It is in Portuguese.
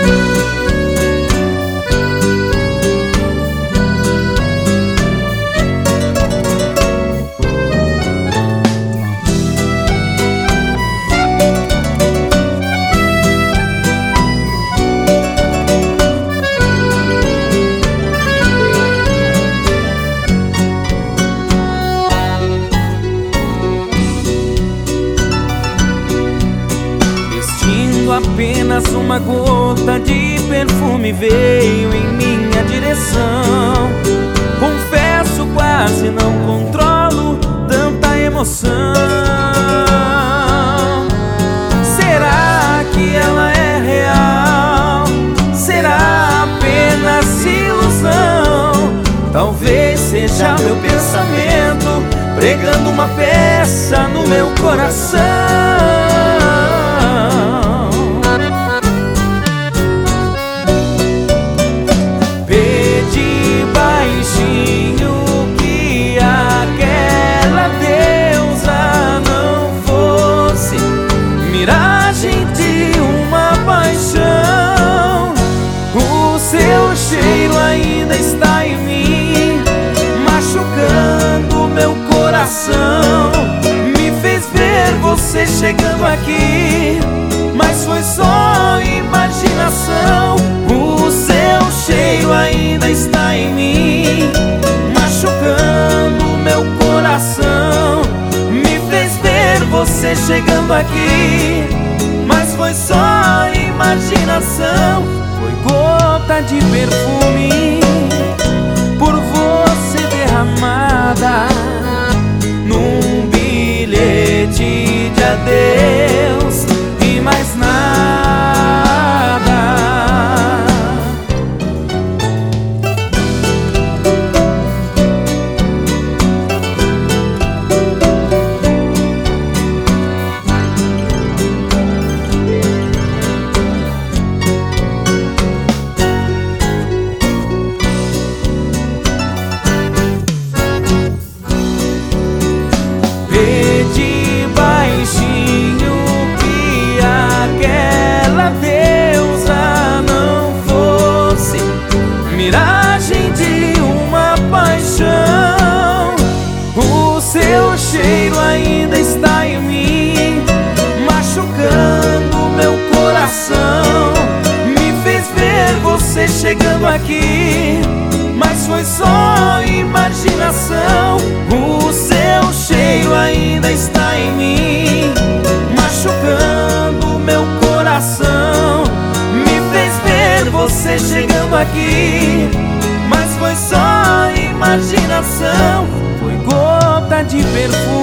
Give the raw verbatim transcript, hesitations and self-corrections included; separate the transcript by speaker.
Speaker 1: Apenas uma gota de perfume veio em minha direção. Confesso, quase não controlo tanta emoção. Será que ela é real? Será apenas ilusão? Talvez seja meu pensamento pregando uma peça no meu coração. Miragem de uma paixão, o seu cheiro ainda está em mim, machucando meu coração. Me fez ver você chegando aqui, mas foi só imaginação. O seu cheiro ainda está em mim, machucando meu coração. Me fez ver você chegando aqui, mas foi só imaginação. Foi gota de perfume por você derramada num bilhete de adeus e mais nada. Pedi baixinho que aquela deusa não fosse miragem de uma paixão. O seu cheiro ainda está em mim, machucando meu coração. Me fez ver você chegando aqui, mas foi só imaginação. O seu cheiro ainda está em mim, machucando meu coração. Me fez ver você chegando aqui, mas foi só imaginação. Foi gota de perfume